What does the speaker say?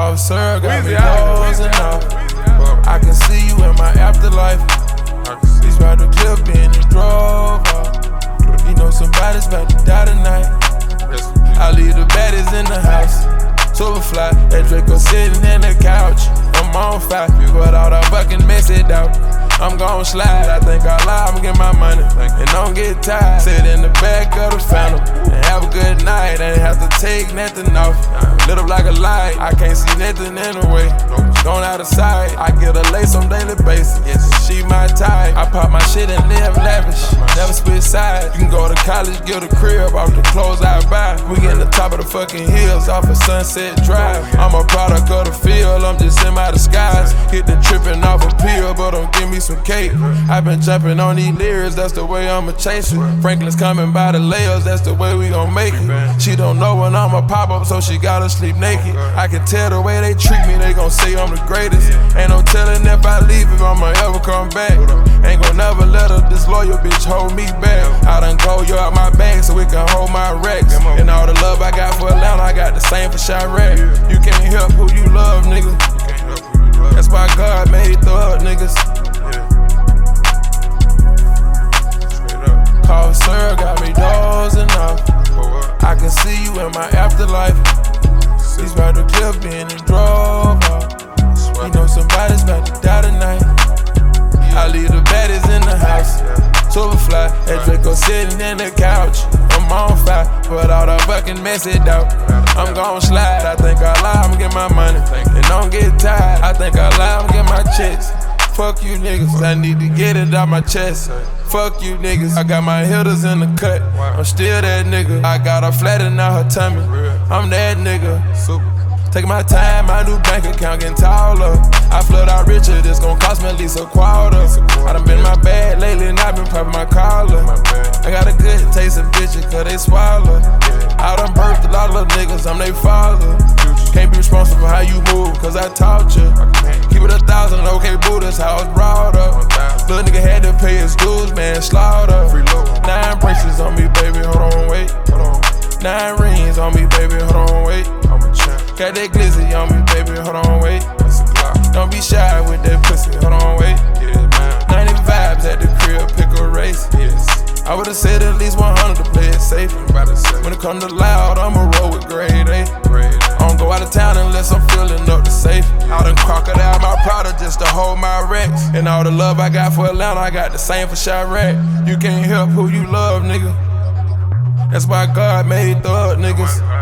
Call sir, got me dozing off. I can see you in my afterlife. He's right the clip in the drove off. You know somebody's about to die tonight. I leave the baddies in the house. Superfly, that Draco sitting in the couch. I'm on fire, but all the fucking mess it out. I'm gon' slide, I think I'll lie, I'ma get my money. And don't get tired, sit in the back of the Phantom and have a good night, ain't have to take nothing off. Lit up like a light, I can't see nothing in the way. Gone out of sight, I get a lace on daily basis. She my type, I pop my shit and live lavish. Never split sides, you can go to college, get a crib off the clothes I buy. We in the top of the fucking hills off of Sunset Drive. I'm a product of the field, I'm just in my disguise. Hit the tripping off a pill, but don't give me some cake. I've been jumping on these lyrics, that's the way I'ma chase it. Franklin's coming by the layers, that's the way we gon' make it. She don't know when I'ma pop up, so she gotta sleep naked. I can tell the way they treat me, they gon' say I'm the greatest. Ain't no telling if I leave, if I'ma ever come back. Ain't gon' never let a disloyal bitch hold me back. I done go you out my bag so we can hold my racks. And all the love I got for Atlanta, I got the same for Chirac. You can't help who you love, nigga. That's why God made thug niggas. Call sir, got me dozing off. I can see you in my afterlife. He's right the clip in and drove off. You know somebody's about to die tonight. I leave the baddies in the house. Superfly, that Draco sitting in the couch. I'm on fire, but all the fucking mess it out. I'm gon' slide, I think I'll lie, I'ma get my money. And don't get tired, I think I'll lie, I'ma get my checks. Fuck you niggas, I need to get it out my chest. Fuck you niggas, I got my hitters in the cut. I'm still that nigga, I got her flat and out her tummy. I'm that nigga. Take my time, my new bank account getting taller. I flood out richer, this gon' cost me at least a quarter. I done been my bad lately and I been popping my collar. I got a good taste of bitches cause they swallow. I done birthed a lot of little niggas, I'm they father. Can't be responsible for how you move cause I taught you. Keep it 1,000, okay boo, that's how it's brought up. Little nigga had to pay his dues, man, slaughter. 9 braces on me, baby, hold on, wait. 9 rings on me, baby, hold on, wait. Got that glizzy on me, baby, hold on, wait. Don't be shy with that pussy, hold on, wait. 90 vibes at the crib, pick a race. I would've said at least 100 to play it safe. When it come to loud, I'ma roll with grade A. I don't go out of town unless I'm filling up the safe. I done crocodile my product just to hold my racks. And all the love I got for Atlanta, I got the same for Chirac. You can't help who you love, nigga. That's why God made thug niggas.